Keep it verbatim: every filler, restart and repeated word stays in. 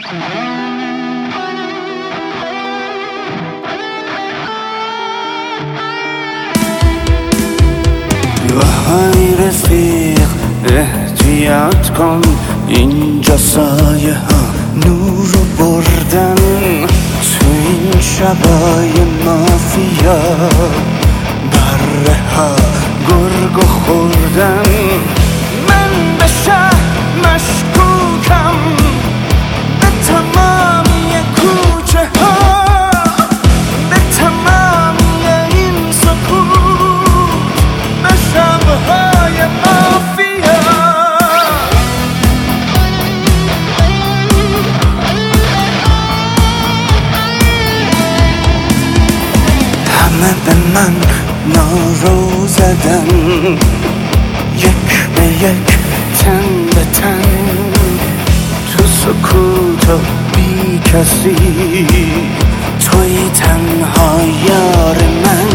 وای رفیق احتیاط کن، اینجا سایه ها نورو بردن، تو این شبای مافیا بره ها گرگو خوردن. من به شهر مشکوکم، به تمامی کوچه ها، به تمامی این سکوت، به شبهای مافیا. همه به من نارو زدن، یک به یک تن به تن، تو سکوت و بی کسی، توی تنها یار من.